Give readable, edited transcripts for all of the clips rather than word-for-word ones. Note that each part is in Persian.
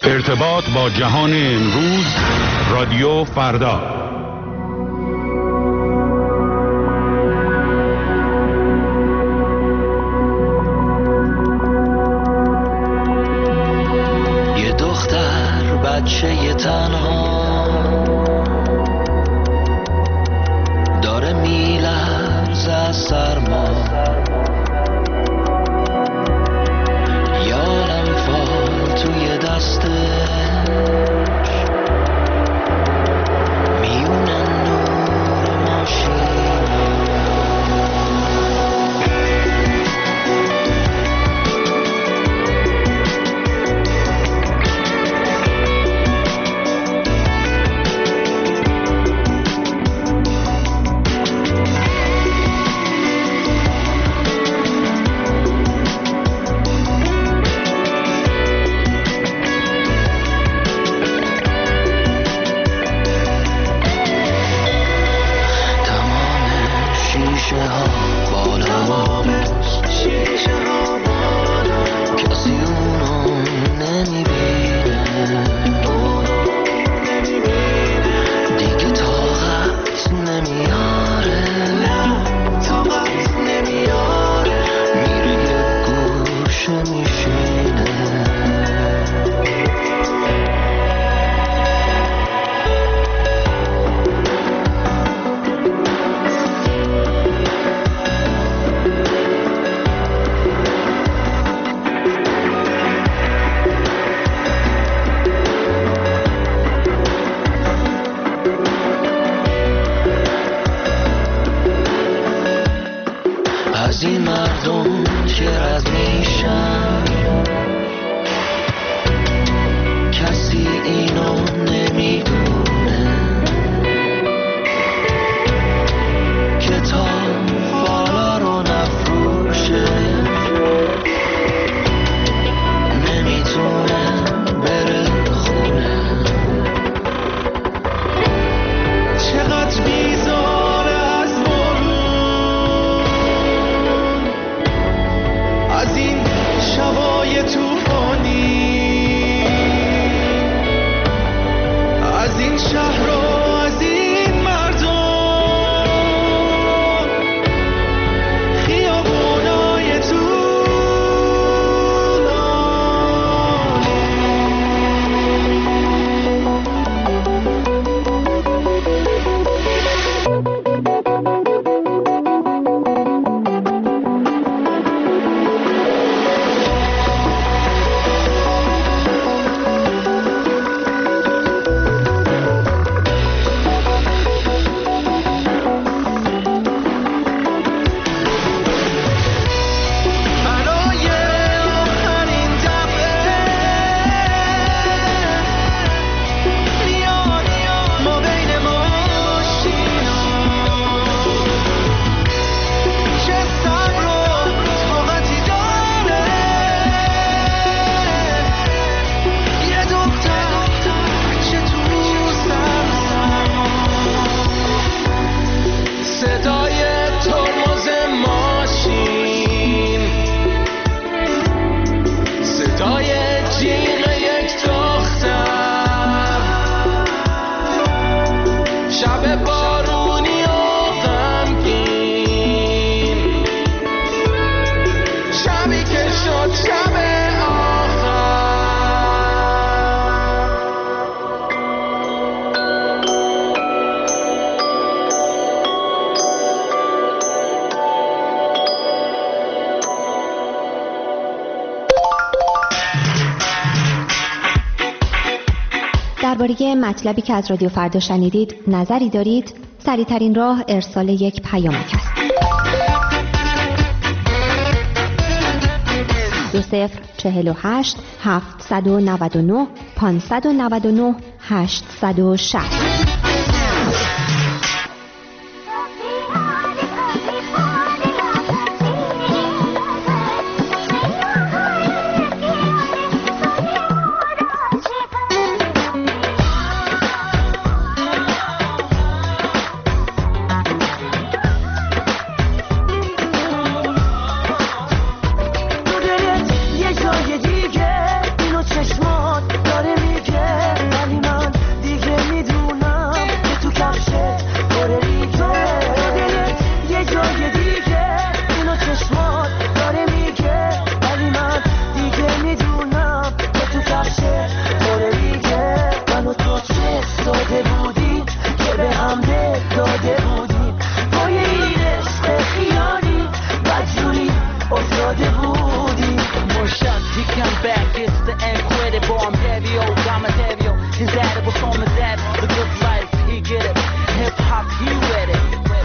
ارتباط با جهان امروز، رادیو فردا. یه دختر بچه تنها داره میلرزه از سرما، یارم فال توی دستش میونه نور ماشین. از این مردم که رد میشن کسی اینو نمیدونه که تا فالا رو نفروشه نمیتونه بره خونه. چقدر بیزاره از از این شبای توفانی، از این شهر و از این مردم، خیابونای درباره مطلبی که از رادیو فردا شنیدید نظری دارید؟ سریع‌ترین راه ارسال یک پیامک است. 2048 799 599 860. یه جای دیگه اینو چشمات داره gets the incredible. I'm Davio, Gamadavio. His dad was on the dad. The good life, he get it. Hip hop, he read it.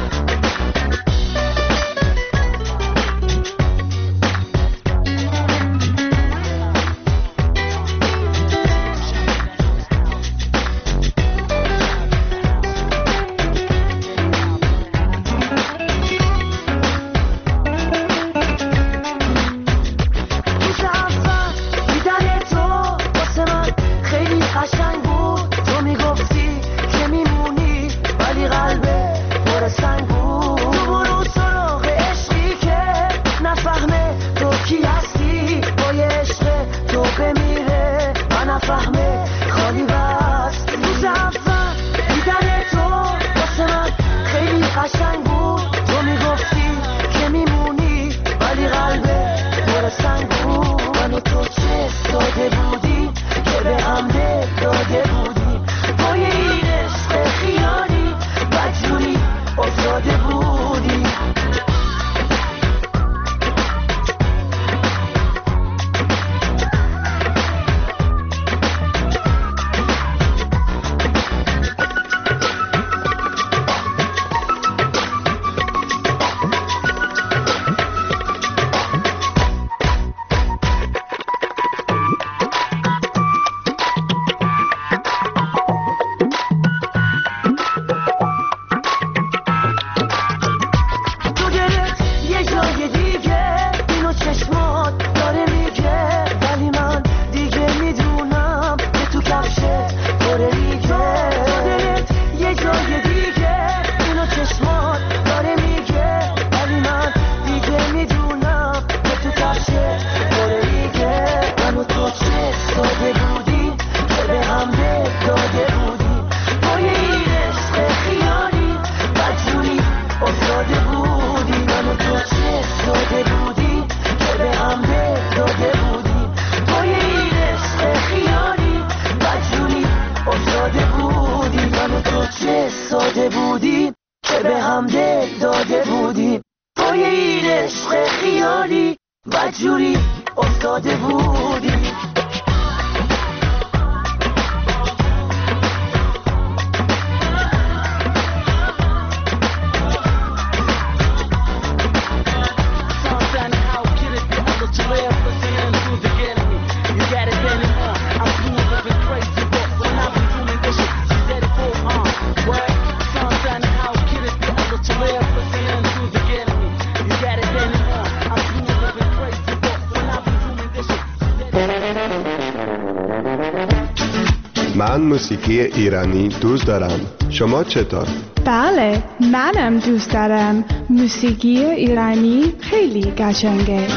من موسیقی ایرانی دوست دارم. شما چطور؟ بله، منم دوست دارم. موسیقی ایرانی خیلی قشنگه.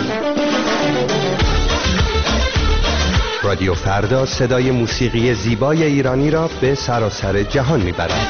رادیو فردا صدای موسیقی زیبای ایرانی را به سراسر جهان میبرد.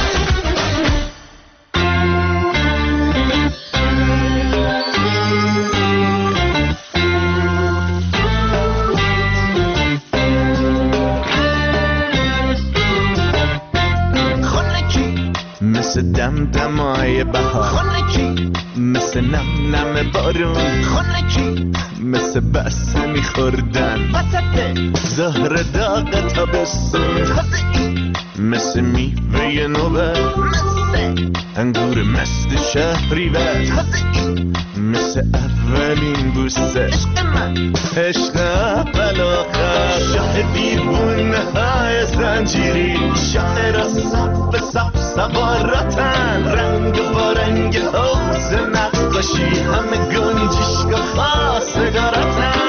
مثل دمدمای بهار، خونکی مثل نم نم بارون، خونکی مثل بسته میخوردن وسط زهر داغ تابستون، مثل میوه نوبت، مثل انگور مست شهریور، مثل اولین بوسه عشق من، عشق اول آخر، شاه دیوونه های زنجیری، شاعر صف صف سوارتن، رنگ با رنگ حوض نقاشی، همه گنجشک خواستگارتن.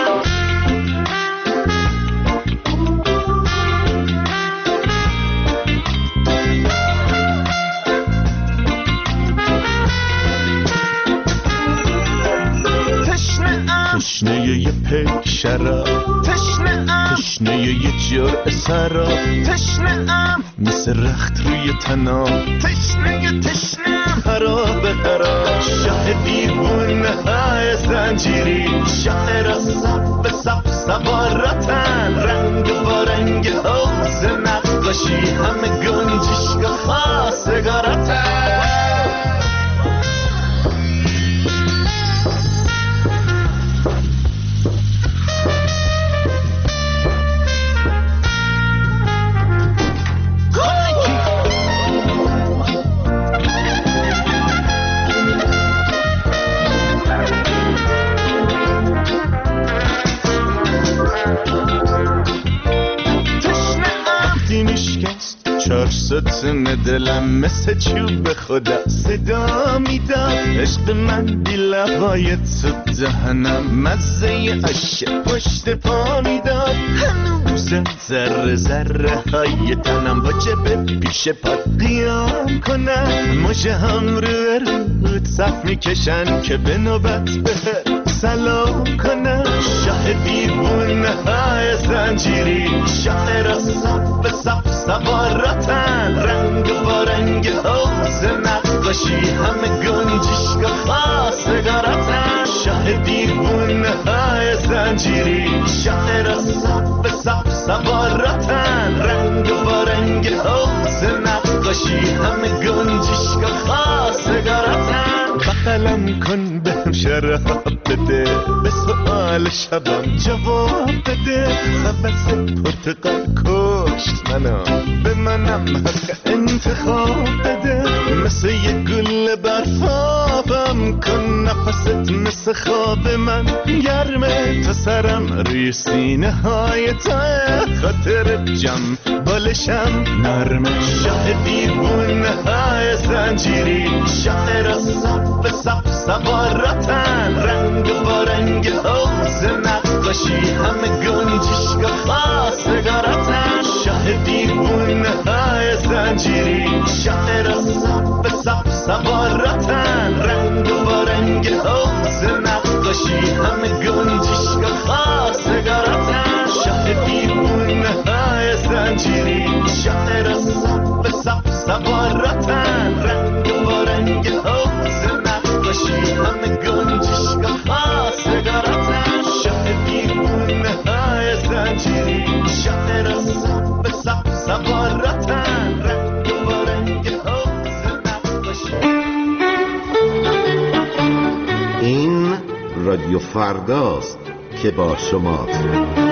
تشنه یه پیک شراب، تشنه یه جرعه سراب، تشنه‌ام مثل رخت روی تنام، تشنه خراب خراب، شاه دیوونه های زنجیری، شاعر صف صف سوارتن، رنگ با رنگ حوض نقاشی، همه گنجشک خواستگارتن. ستون دلم مثل چوب خدا صدا میداد. عشق من بی لبای تو دهنم مزه عشق پشت پا میداد. هنوز ذره ذره های تنم واجبه پیش پات قیام کنم. مژه هم رو صف میکشن که به نوبت بهت سلام کنم. شاه دیوونه های زنجیری شاه را صف به صف سواراتن. رنگ با رنگ حوز نقاشی همه گنجشگاه خواستگاراتن. شاه دیوونه های زنجیری شاه را صف به صف سواراتن. رنگ با رنگ حوز نقاشی همه گنجشگاه خواستگاراتن. بغلم کن بهم شراب بده به سؤال شبم جواب بده. خبز پرتقال کشت منو به منم حق انتخاب بده. مثل یه گل برفابم کن نفست مثل خواب من گرمه. تا سرم روی سینه های تاه خاطر جم بالشم نرمه. شاه دیوونه های زنجیری شاه را صف به صف سواراتن. رنگ با رنگ حوز نقاشی همه گنجشگاه خواستگاراتن. شاه دیوونه های زنجیری شاه را صف به صف سواراتن. رنگ با رنگ حوز نقاشی همه گنجشگاه خواستگاراتن. شاه دیوونه های زنجیری شاه را صف به صف سواراتن. رنگ با رنگ حوز نقاشی همه گنجشگاه خواستگاراتن. شاه دیوونه های زنجیری شاه را صف به صف سواراتن. رنگ با رنگ حوز نقاشی. این رادیو فرداست که با شماست.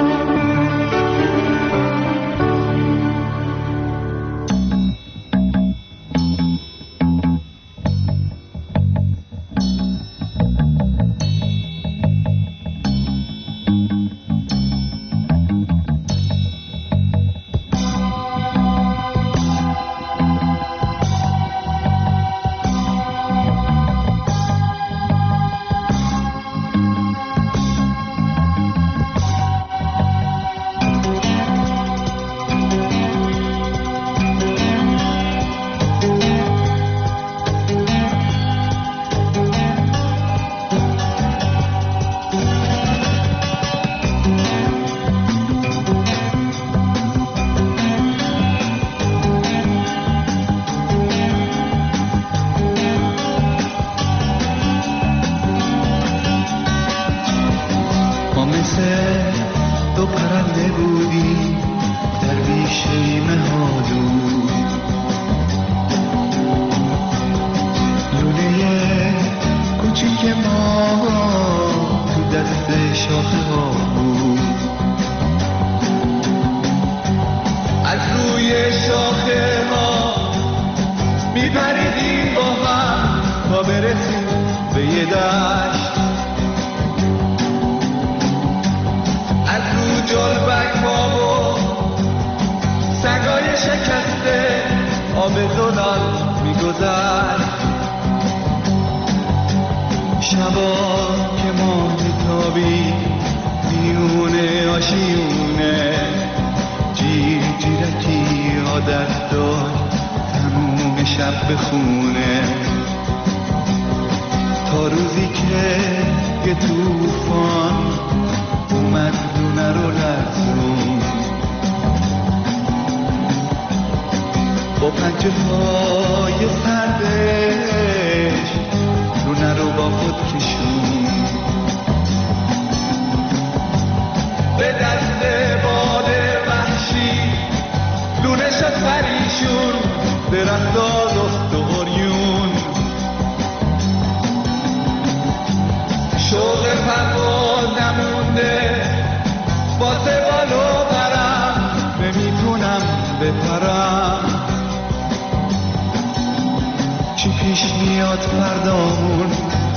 چی پیش میاد فردامون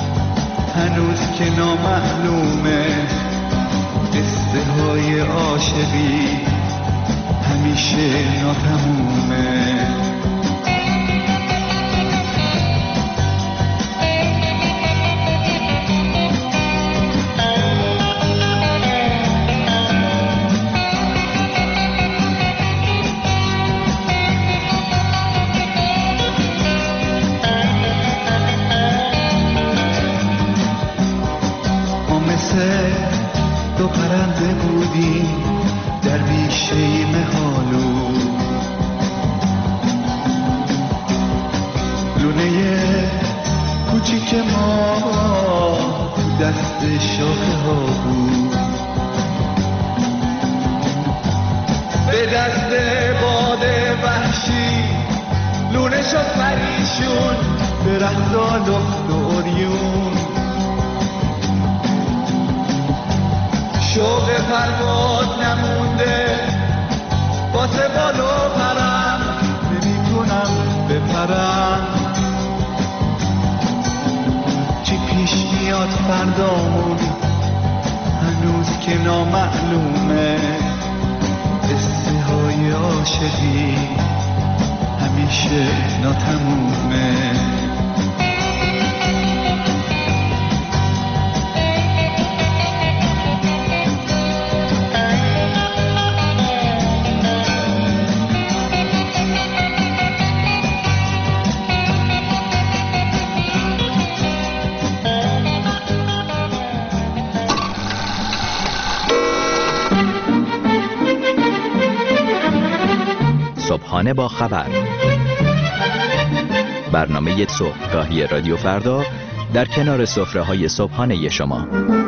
هنوز که نامعلومه. قصه های عاشقی همیشه ناتمومه. به دست باد وحشی لونه شد پریشون به رهزا لخت و اوریون شوق پرواز نمونده واسه بالو پرم نمیتونم بپرم چی پیش میاد فردامون هنوز که نامعلومه قصه های عاشقی همیشه ناتمومه صبحانه با خبر، برنامه صبحگاهی رادیو فردا در کنار سفره‌های صبحانه شما.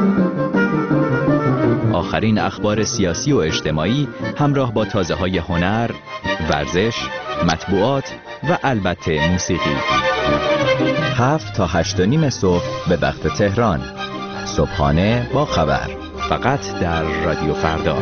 آخرین اخبار سیاسی و اجتماعی همراه با تازه‌های هنر، ورزش، مطبوعات و البته موسیقی. 7 تا 8:30 صبح به وقت تهران. صبحانه با خبر، فقط در رادیو فردا.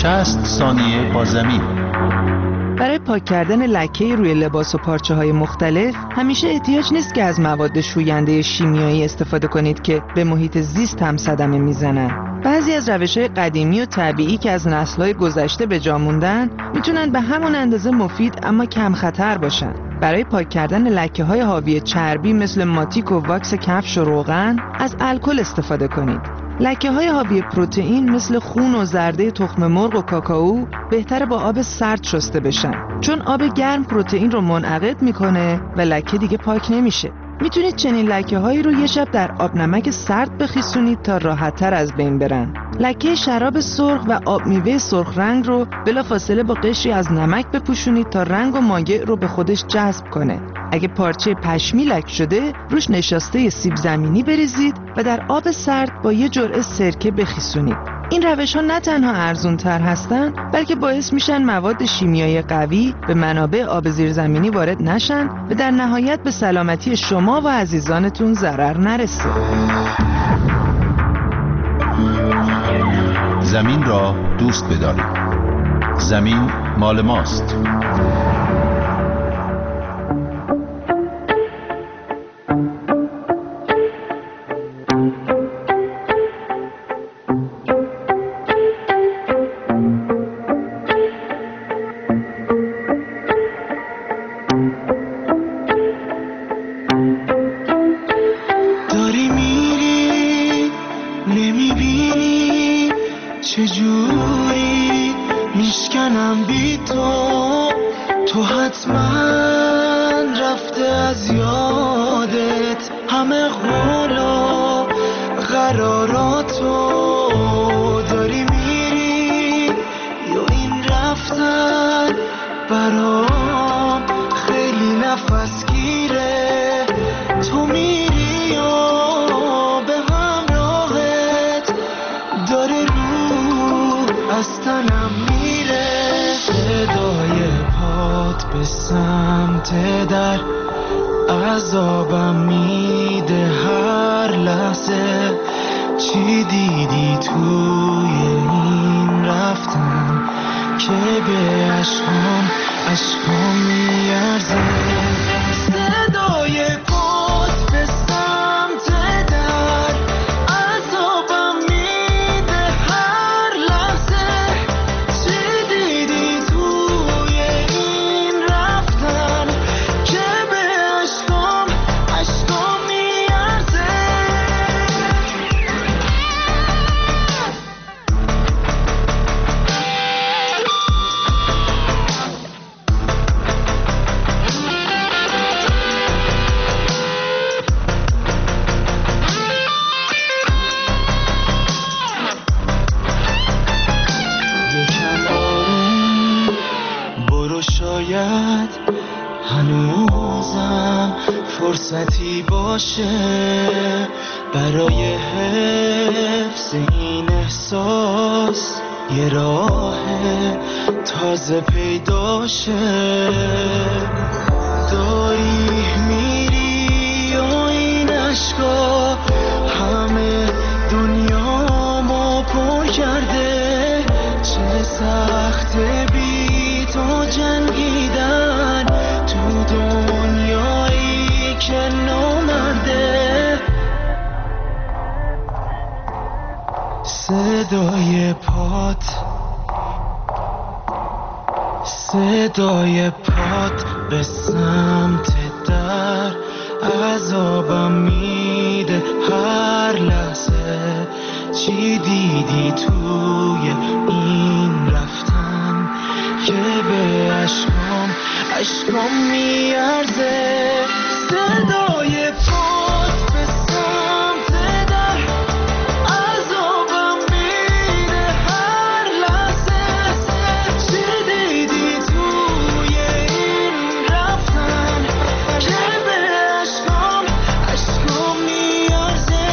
60 ثانیه با زمین. برای پاک کردن لکه روی لباس و پارچه‌های مختلف همیشه احتیاج نیست که از مواد شوینده شیمیایی استفاده کنید که به محیط زیست هم صدمه میزنن. بعضی از روش‌های قدیمی و طبیعی که از نسل‌های گذشته به جا موندن میتونن به همون اندازه مفید اما کم خطر باشن. برای پاک کردن لکه‌های حاوی چربی مثل ماتیک و واکس کفش و روغن از الکل استفاده کنید. لکه‌های حاوی پروتئین مثل خون و زرده تخم مرغ و کاکائو بهتره با آب سرد شسته بشن، چون آب گرم پروتئین رو منعقد میکنه و لکه دیگه پاک نمیشه. میتونید چنین لکه‌هایی رو یه شب در آب نمک سرد بخیسونید تا راحت‌تر از بین برن. لکه شراب سرخ و آب میوه سرخ رنگ رو بلافاصله با قشری از نمک بپوشونید تا رنگ و مایع رو به خودش جذب کنه. اگه پارچه پشمی لک شده، روش نشاسته سیب زمینی بریزید و در آب سرد با یه جرعه سرکه بخیسونید. این روش‌ها نه تنها ارزان‌تر هستن، بلکه باعث میشن مواد شیمیایی قوی به منابع آب زیرزمینی وارد نشن و در نهایت به سلامتی شما و عزیزانتون ضرر نرسه. زمین را دوست بدارید. زمین مال ماست. چجوری میشکنم بی تو حتما رفته از یادت همه قولا قراراتو داری میری یا این رفتن برام خیلی نفس گیره تو میری یا به همراهت داره از تنم میره صدای پات به سمت در عذابم میده هر لحظه چی دیدی توی این رفتن که به عشقام میارزه صدای پات به سمت در عذابم میده هر لحظه چی دیدی توی این رفتن که به عشقام میارزه شاید هنوزم فرصتی باشه برای حفظ این احساس یه راه تازه پیدا شه داری میری یا این عشقا همه دنیامو پر کرده چه سخت بی تو جنگیدن تو دنیایی که نامرده صدای پات به سمت در عذابم میده هر لحظه چی دیدی توی این رفتن که به عشقام میارزه صدای پات به سمت در عذابم میده هر لحظه چی دیدی توی این رفتن که به عشقام میارزه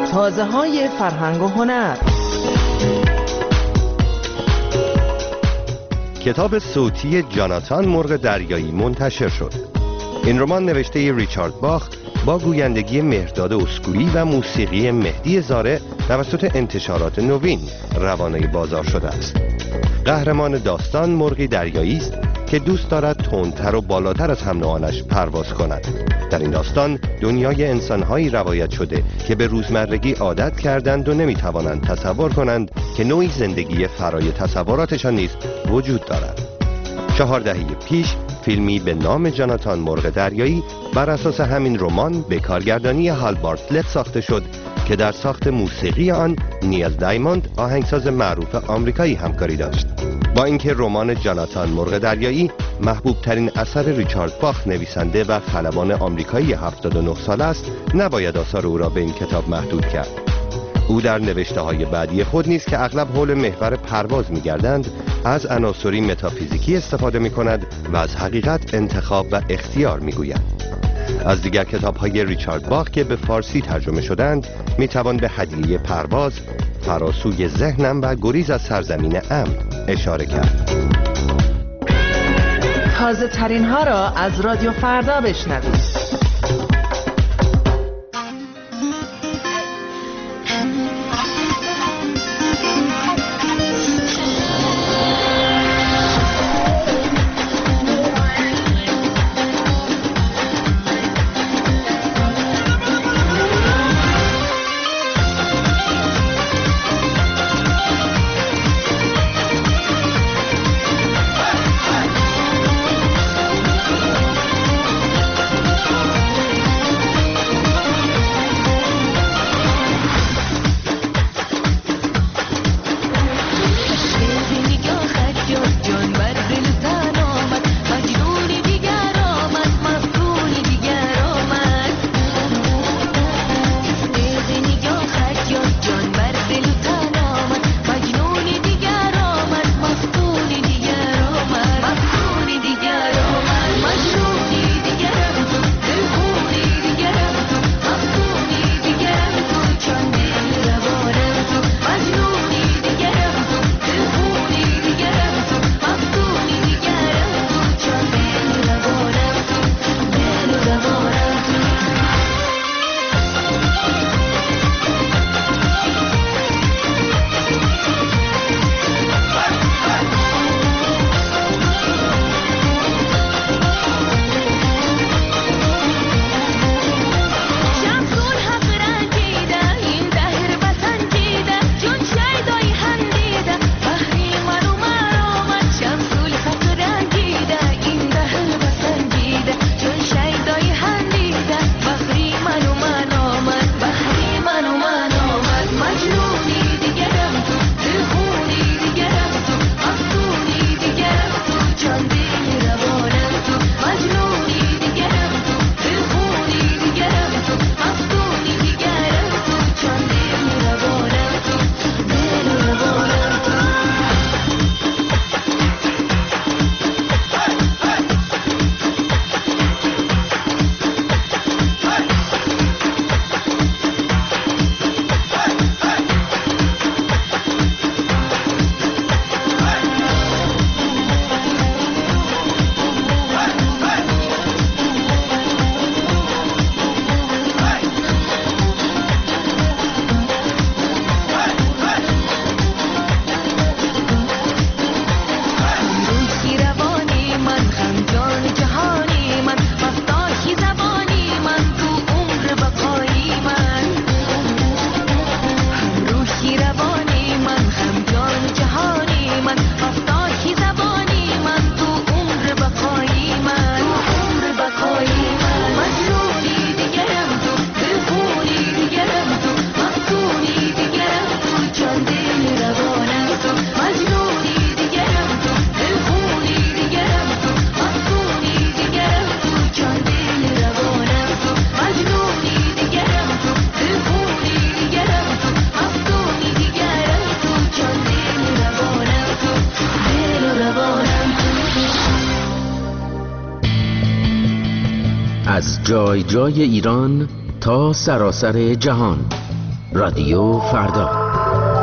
تازه‌های فرهنگ و هنر. کتاب صوتی جاناتان مرغ دریایی منتشر شد. این رمان نوشته ریچارد باخ با گویندگی مهرداد اسکویی و موسیقی مهدی زاره توسط انتشارات نوین روانه بازار شده است. قهرمان داستان مرغی دریایی است که دوست دارد تندتر و بالاتر از هم نوعانش پرواز کند. در این داستان دنیای انسان‌هایی روایت شده که به روزمرگی عادت کردند و نمی‌توانند تصور کنند که نوعی زندگی فرای تصوراتشان نیز وجود دارد. 4 دهه پیش فیلمی به نام جاناتان مرغ دریایی بر اساس همین رمان به کارگردانی هال بارتلت ساخته شد که در ساخت موسیقی آن نیل دایموند آهنگساز معروف آمریکایی همکاری داشت. با اینکه رمان جاناتان مرغ دریایی محبوب ترین اثر ریچارد باخ نویسنده و خلبان آمریکایی 79 ساله است، نباید آثار او را به این کتاب محدود کرد. او در نوشته های بعدی خود نیز که اغلب حول محور پرواز می‌گردند از عناصری متافیزیکی استفاده می‌کند و از حقیقت، انتخاب و اختیار می‌گوید. از دیگر کتاب‌های ریچارد باخ که به فارسی ترجمه شدند می‌توان به هدیه پرواز، فراسوی ذهنم و گریز از سرزمین امن اشاره کرد. تازه ترین ها را از رادیو فردا بشنوید. از جای جای ایران تا سراسر جهان، رادیو فردا.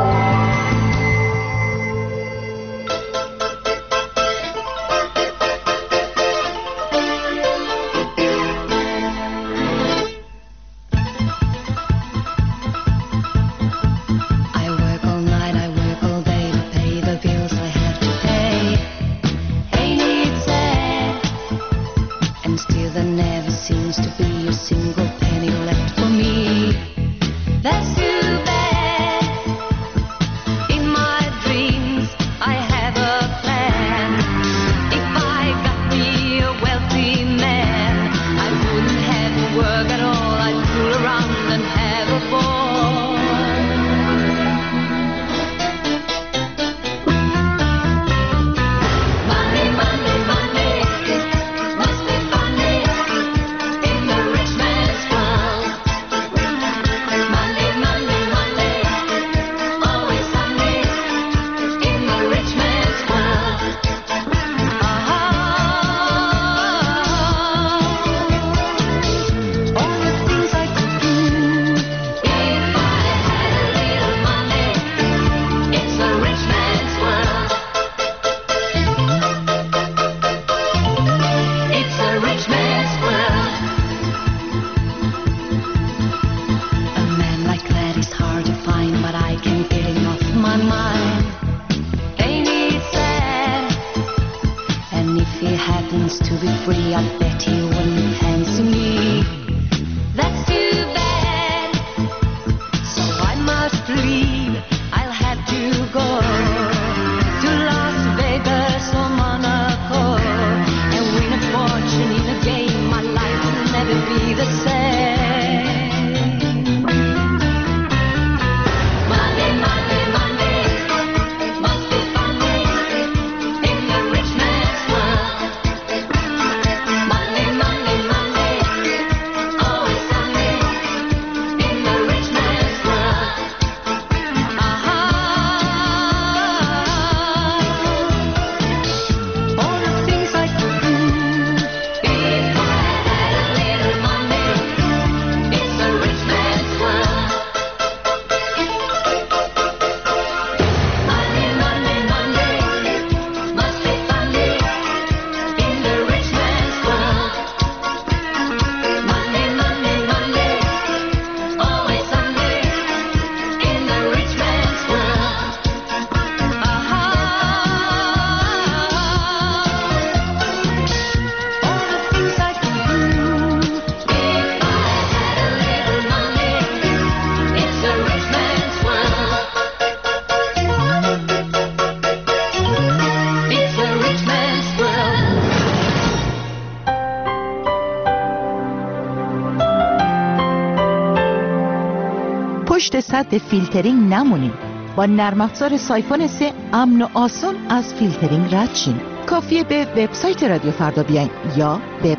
پشت سد فیلترینگ نمونید. با نرم افزار سایفون 3 امن و آسان از فیلترینگ رد شین. کافیه به وبسایت رادیو فردا بیاین یا به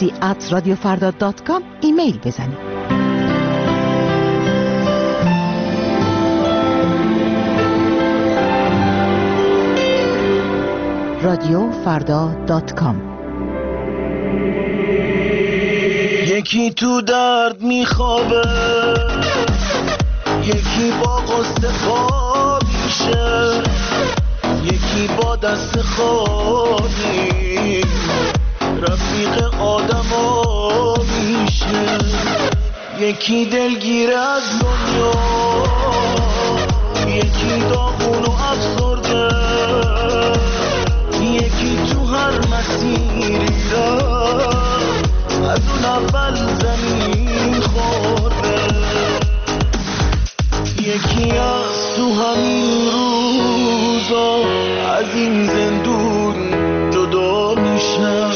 proxy@radiofarda.com ایمیل بزنید. radiofarda.com. یکی تو درد میخوابه، یکی با قصه خوابیشه، یکی با دست خالی رفیق آدما میشه، یکی دلگیر از دنیا، یکی داغون و افسرده، یکی تو هر مسیری از اون اول زمین خورده، یکی از تو همین روزا از این زندون جدا میشه،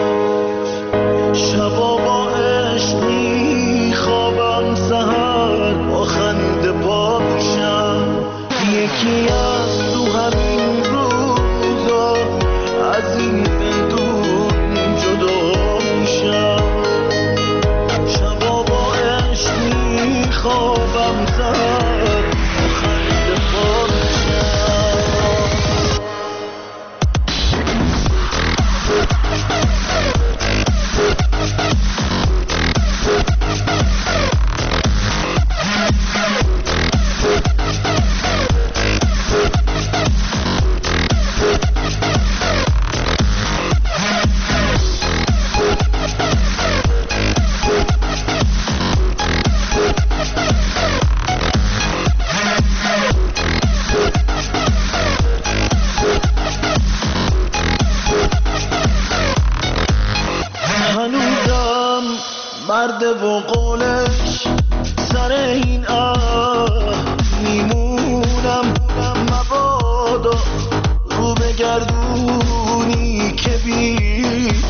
شبا با عشق میخوابم، سحر با خنده پا میشم، یکی از تو همین روزا از این زندون جدا میشم، شبا با عشق میخوابم، سحر با خنده پا میشم.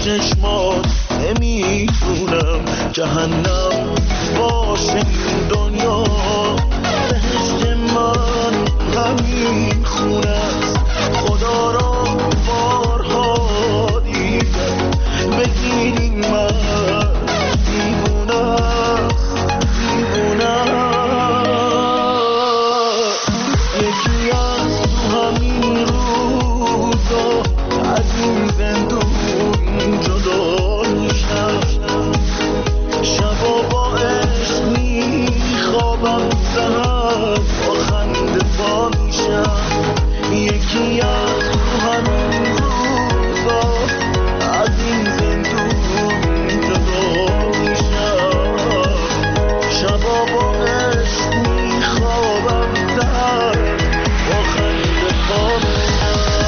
چشمات نمیتونم جهنم باشه این دنیا بهشت من همین خونه است خدا را بارها دیدم بگیریم من دیوونه است یکی از تو همین روزا از این زندون جدا میشم شبا با عشق میخوابم سهر با خنده پا میشم یکی از تو همین روزا از این زندون جدا میشم شبا با عشق میخوابم سهر با خنده پا میشم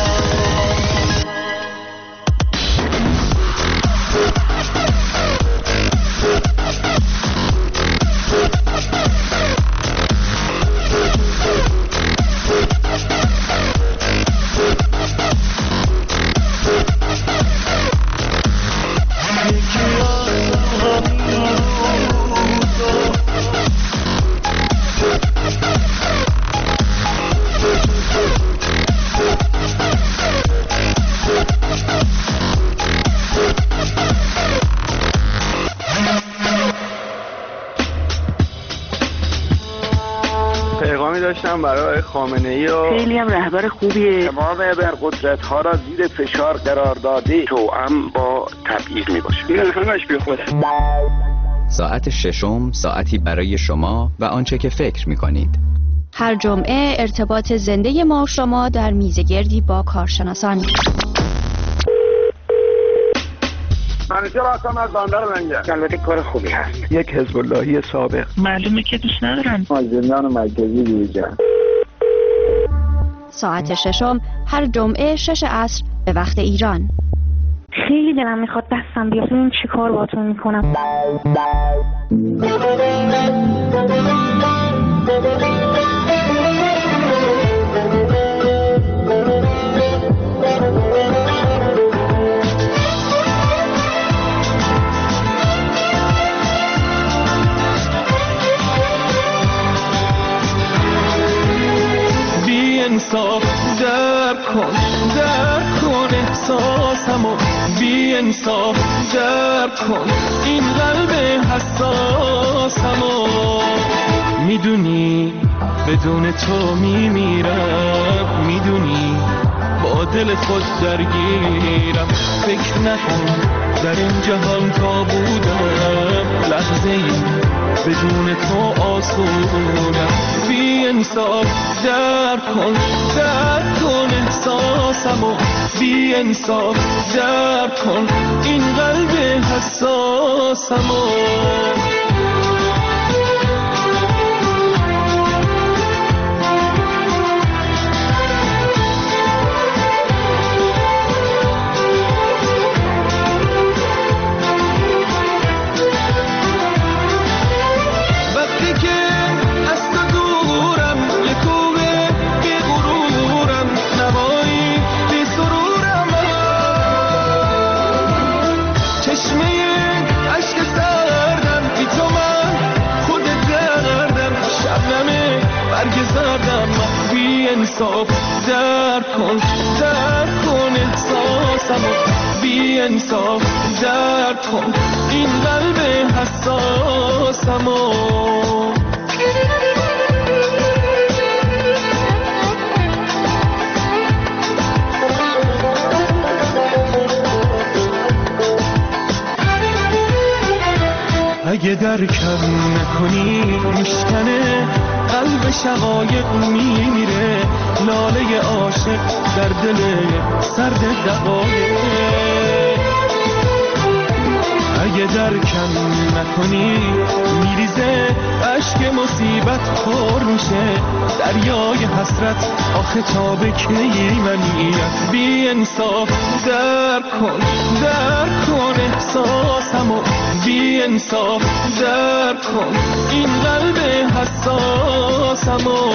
پیغامی داشتم برای خامنه‌ای و خیلی هم رهبر خوبیه. تمام ابرقدرت‌ها را زیر فشار قرار داده توأم با تبعیض میباشه. این همش بیخوده. ساعت ششم ساعتی برای شما و آنچه که فکر می‌کنید. هر جمعه ارتباط زنده ما و شما در میزگردی با کارشناسان. منیجر هستم از بندر لنگر. البته کار خوبی هست. یک حزب اللهی سابق. معلومه که دوست ندارن. از زندان مرکزی بیرون. ساعت ششم هر جمعه 6 عصر به وقت ایران. خیلی دلم میخواد دستم بیاد این چی کار باتون میکنم. انصاف درک کن احساسمو بی انصاف درک کن این قلب حساسمو میدونی بدون تو میمیرم میدونی با دل خود درگیرم فکر نکن در این جهان تا بودم لحظه ای بدون تو آسونم بی انصاف درک کن احساسمو بی انصاف درک کن این قلب حساسمو انصاف درک کن احساسمو بی انصاف درک کن این قلب حساسمو اگه درکم نکنی میشکنه قلب شقایق میمیره لاله عاشق در دل سرد دقایق اگه درکم نکنی میریزه اشک مصیبت پر میشه دریای حسرت آخه تا به کی منیت بی انصاف درک کن احساسمو بی انصاف درک کن این قلب حساسمو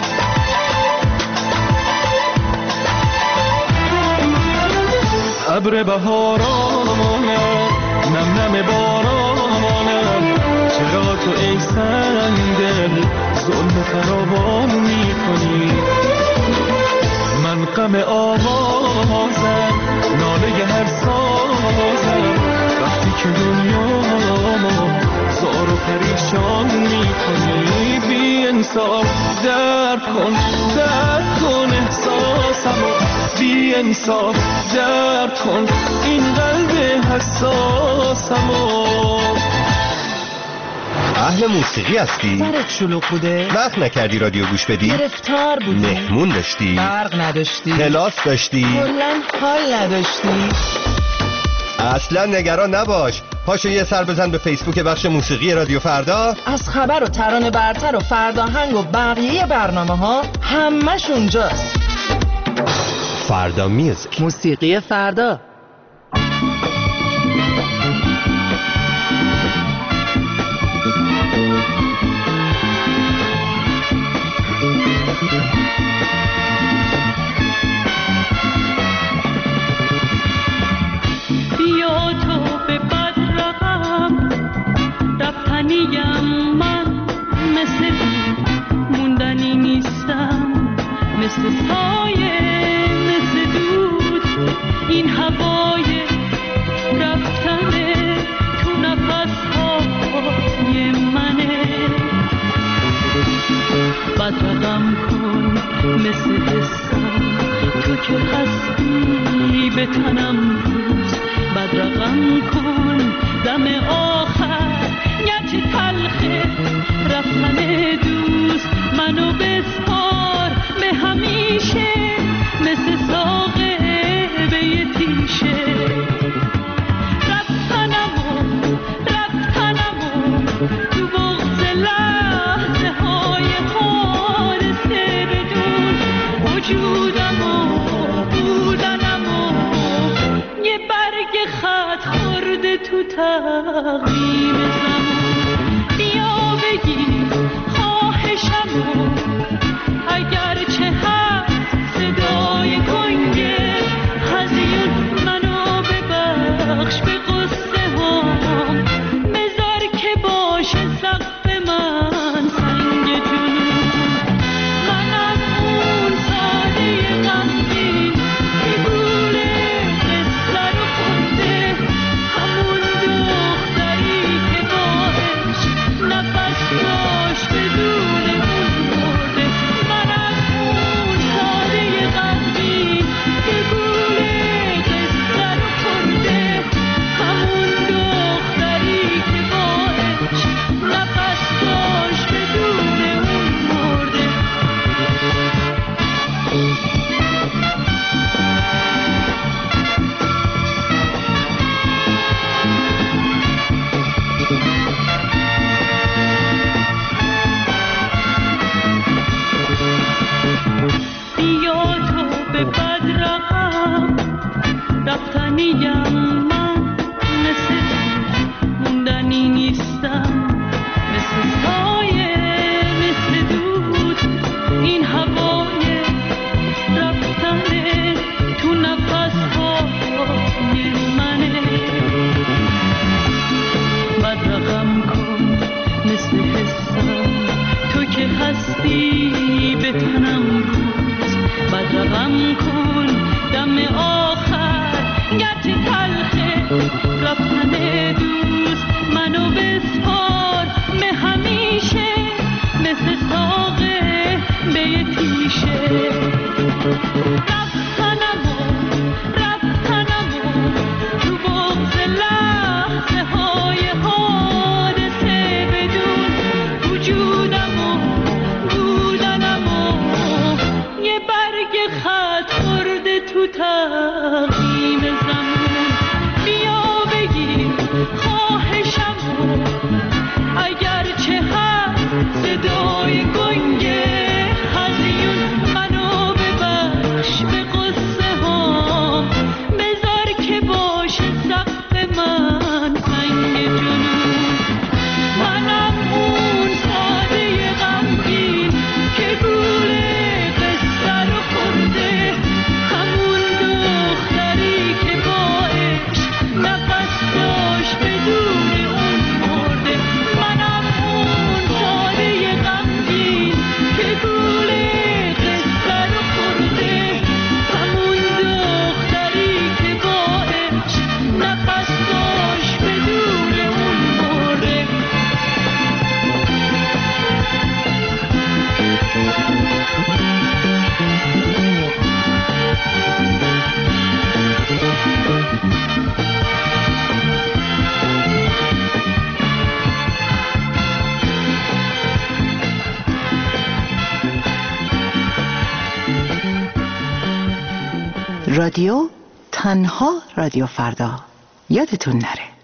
ابر ابر بهارانم نم نم بارانم چرا تو ای سنگدل ظلم فراوان میکنی من غم آوازم ناله هر سازم وقتی که دنیامو زار و پریشان میکنی بی انصاف درد کن احساسمو بی انصاف درد کن این قلب حساسمو اهل موسیقی هستی؟ سرت شلوغ بوده؟ وقت نکردی رادیو گوش بدی؟ گرفتار بودی؟ مهمون داشتی؟ برق نداشتی؟ کلاس داشتی؟ کلاً حال نداشتی؟ اصلا نگران نباش، پاشو یه سر بزن به فیسبوک بخش موسیقی رادیو فردا. از خبر و ترانه برتر و فرداهنگ و بقیه برنامه ها همش اونجاست. فردا میوزیک، موسیقی فردا. مثل سایه مثل دود این هوای رفتنه تو نفسهای منه بدرقم کن مثل حسم تو که هستی به تنم روز بدرقم کن دم آخر گرچه تلخه رفتن دوست منو بسپار به همیشه مثل ساقه به یه تیشه رفتنمو تو بغض لحظه های حادثه بدون وجودمو بودنمو یه برگ خط خورده تو تقویم زمان بیا بگیر خواهشمو اگرچه هست صدای کنگه هزیون منو ببخش به قصه هم بذار که باشه سقف من سنگ جنون منم اون ساده غمگین که گوله قصه رو خونده همون دختری که با عشق نفس داشت بدون اون مرده منم اون ساده غمگین که گوله قصه رو خونده همون دختری که با عشق نفس داشت بدون اون مرده بیا تو به بدرقم رفتنیم من مثل موندنی نیستم مثل سایه مثل دود این هوای رفتنه تو نفسهای منه بدرقم کن مثل حسم تو که هستی به تنم روز بدرقم کن دم آخر گرچه تلخه رفتن دوست منو بسپار به همیشه مثل ساقه به یه تیشه رفتنمو تو بغض لحظه های حادثه بدون وجودمو بودنمو یه برگ خط خورده تو تقویم زمان بیا بگیر خواهشمو اگرچه هست صدای گنگه هزیون منو ببخش به قصه هم بذار که باشه سقف من سنگ جنون منم اون ساده غمگین که گوله قصه رو خورده همون رادیو تنها رادیو فردا یادتون نره.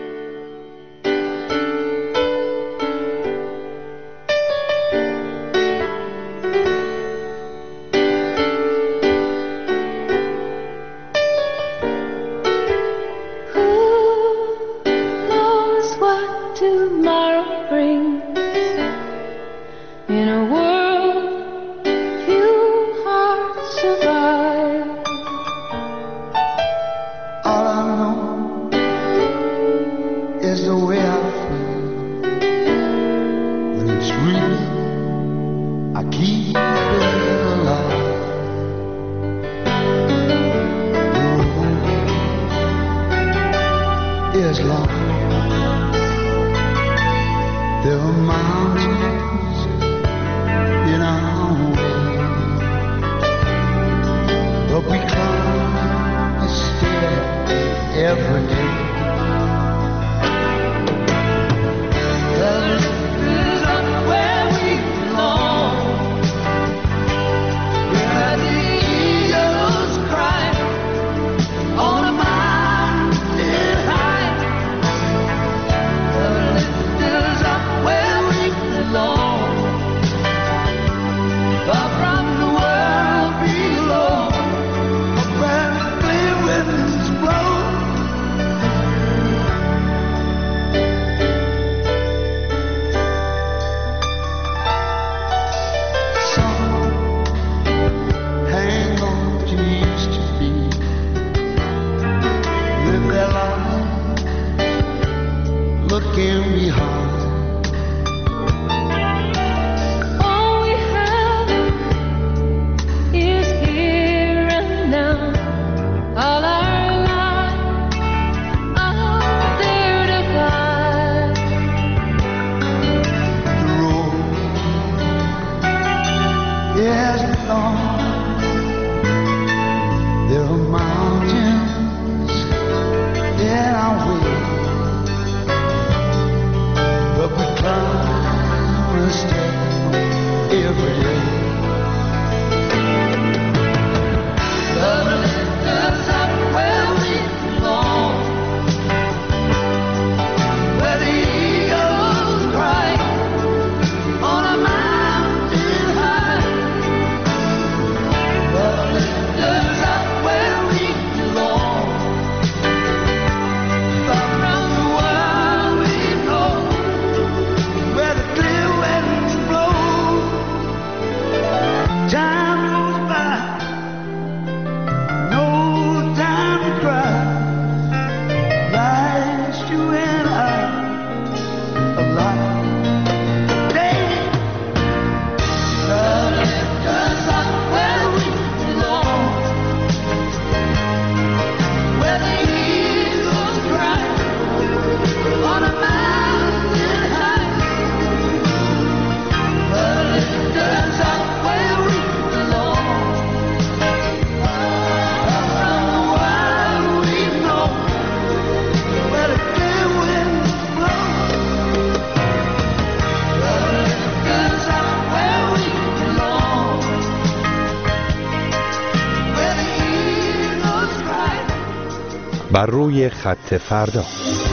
بر روی خط فردا.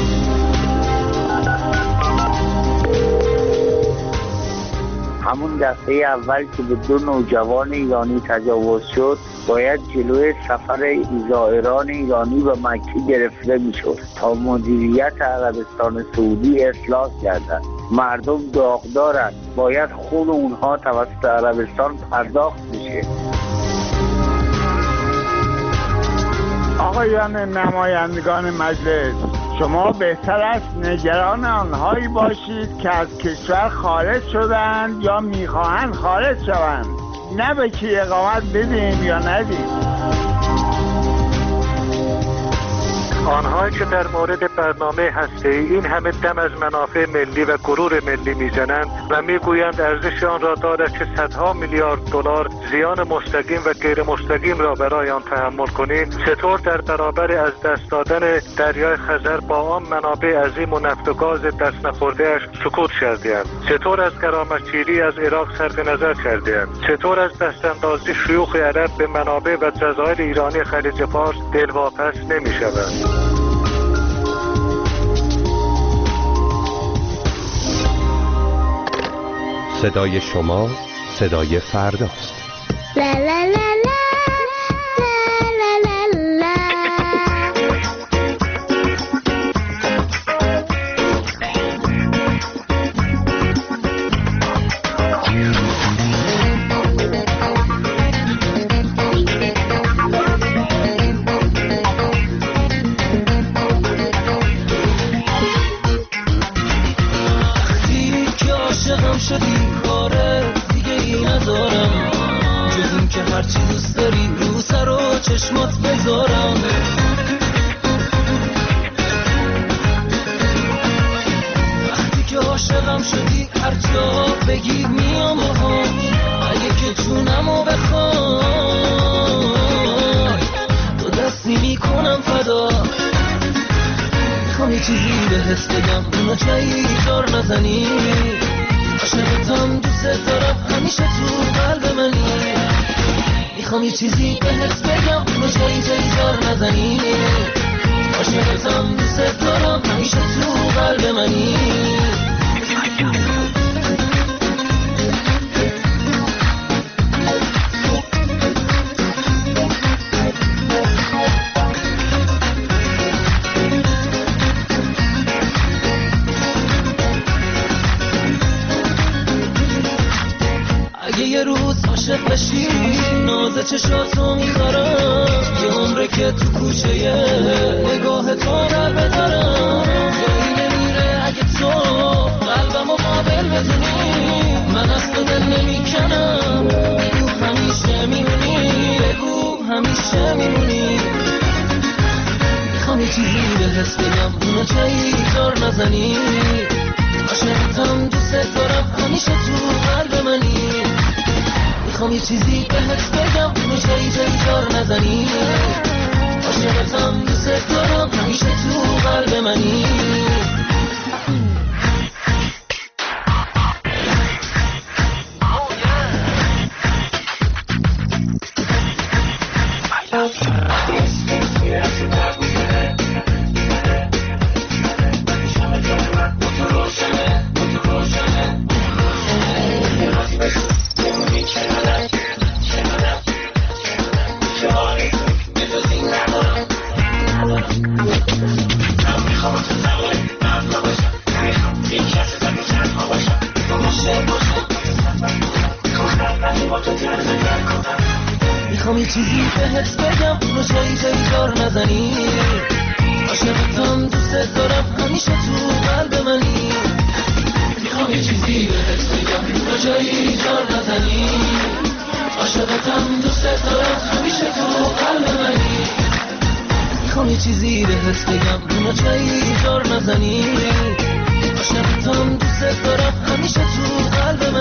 همون دفعه اول که به 2 نوجوان ایرانی تجاوز شد باید جلوی سفر زائران ایرانی به مکه گرفته میشد تا مدیریت عربستان سعودی اصلاح گردد. مردم داغدارند، باید خون اونها توسط عربستان پرداخت بشه. آقایان نمایندگان مجلس، شما بهتر است نگران آنهایی باشید که از کشور خارج شدند یا میخواهند خارج شوند، نه به کی اقامت بدیم یا ندیم. آنهایی که در مورد برنامه هسته‌ای این همه دم از منافع ملی و غرور ملی میزنند و میگویند ارزش آن را دارد که صدها میلیارد دلار زیان مستقیم و غیر مستقیم را برای آن تحمل کنیم، چطور در برابر از دست دادن دریای خزر با آن منابع عظیم و نفت و گاز دست نخورده‌اش سکوت کرده‌اند؟ چطور از غرامتگیری از عراق صرف نظر کرده‌اند؟ چطور از دستاندازی شیوخ عرب به منابع و جزایر ایرانی خلیج فارس دلواپس نمی‌شوند؟ صدای شما صدای فرداست. لا لا لا لا لا لا لا. وقتی که عاشقم شدی کاره دیگه ای ندارم جز این که هرچی دوست داری رو سر و چشمات بذارم. وقتی که عاشقم شدی هر جا بگی میام باهات، اگه که جونمو بخوای تو دستی میکنم فدا. میخوام یه چیزی بهت بگم اونو جایی جار نزنی، عاشقتم دوست دارم همیشه تو قلب منی. میخوام یه چیزی بهت بگم اونو جایی جار نزنی، عاشقتم دوست دارم همیشه تو قلب منی. اگه یه روز عاشق بشی ناز چشاتو میذارم، یه عمره که تو کوچه نگاه تو در بدارم. جایی نمیره اگه تو قلبمو قابل بدونی، من از تو دل نمیکنم. بگو همیشه میمونی، بگو همیشه میمونی. میخوام یه چیزی بهت بگم اونو جایی جار نزنی، عاشقتم دوست دارم همیشه تو قلب منی. میخوام یه چیزی بهت بگم اونو جایی جار نزنی، عاشقتم دوست دارم همیشه تو قلب منی. میخوام یه چیزی بهت بگم اونو جایی جار نزنی، عاشقتم دوست دارم همیشه تو قلب منی. میخوام یه چیزی بهت بگم اونو جایی جار نزنی، عاشقتم دوست دارم همیشه تو قلب منی. میخوام یه چیزی بهت بگم اونو جایی جار نزنی، عاشقتم دوست دارم همیشه تو قلب منی.